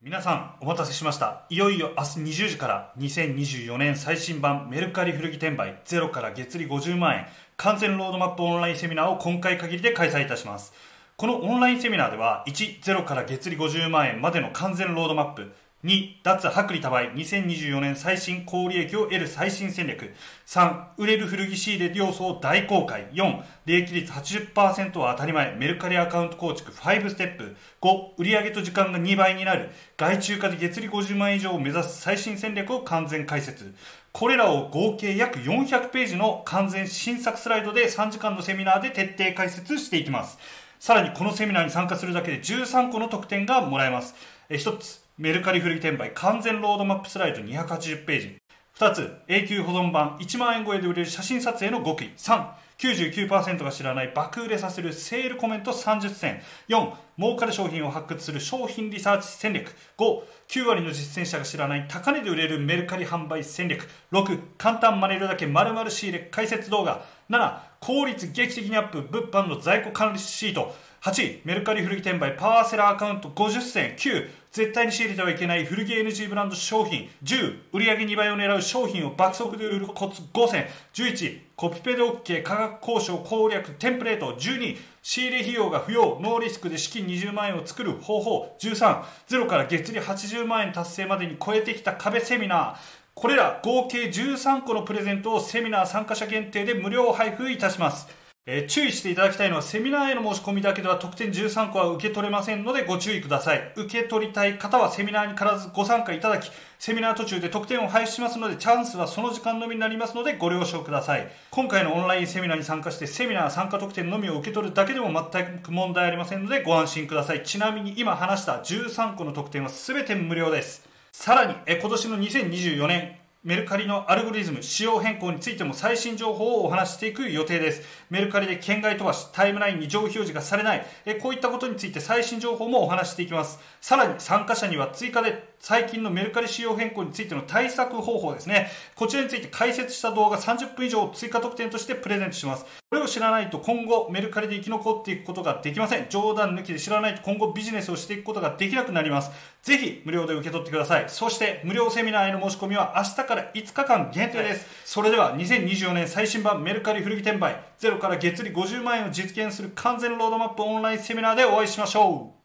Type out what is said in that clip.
皆さんお待たせしました。いよいよ明日20時から2024年最新版メルカリ古着転売ゼロから月利50万円完全ロードマップオンラインセミナーを今回限りで開催いたします。このオンラインセミナーでは1、ゼロから月利50万円までの完全ロードマップ、2、脱薄利多売2024年最新高利益を得る最新戦略、3、売れる古着仕入れ要素を大公開、4、利益率 80% は当たり前メルカリアカウント構築5ステップ、5、売上と時間が2倍になる外注化で月利50万円以上を目指す最新戦略を完全解説。これらを合計約400ページの完全新作スライドで3時間のセミナーで徹底解説していきます。さらにこのセミナーに参加するだけで13個の特典がもらえます。1つ、メルカリ古着転売完全ロードマップスライド280ページ。2つ、永久保存版1万円超えで売れる写真撮影の極意。3、99% が知らない爆売れさせるセールコメント30選。4、儲かる商品を発掘する商品リサーチ戦略。5、9割の実践者が知らない高値で売れるメルカリ販売戦略。6、簡単マネるだけ〇〇仕入れ解説動画。7、効率劇的にアップ物販の在庫管理シート。8、メルカリ古着転売パワーセラーアカウント50選。9、絶対に仕入れてはいけない古着 NG ブランド商品。10、売上2倍を狙う商品を爆速で売るコツ5選。11、コピペで OK 価格交渉攻略テンプレート。12、仕入れ費用が不要ノーリスクで資金20万円を作る方法。13、ゼロから月利80万円達成までに超えてきた壁セミナー。これら合計13個のプレゼントをセミナー参加者限定で無料配布いたします。注意していただきたいのはセミナーへの申し込みだけでは特典13個は受け取れませんのでご注意ください。受け取りたい方はセミナーに必ずご参加いただき、セミナー途中で特典を配布しますのでチャンスはその時間のみになりますのでご了承ください。今回のオンラインセミナーに参加してセミナー参加特典のみを受け取るだけでも全く問題ありませんのでご安心ください。ちなみに今話した13個の特典は全て無料です。さらに今年の2024年メルカリのアルゴリズム仕様変更についても最新情報をお話ししていく予定です。メルカリで圏外飛ばし、タイムラインに上表示がされない、こういったことについて最新情報もお話ししていきます。さらに参加者には追加で最近のメルカリ仕様変更についての対策方法ですね。こちらについて解説した動画30分以上追加特典としてプレゼントします。これを知らないと今後メルカリで生き残っていくことができません。冗談抜きで知らないと今後ビジネスをしていくことができなくなります。ぜひ無料で受け取ってください。そして無料セミナーへの申し込みは明日から5日間限定です。それでは2024年最新版メルカリ古着転売ゼロから月利50万円を実現する完全ロードマップオンラインセミナーでお会いしましょう。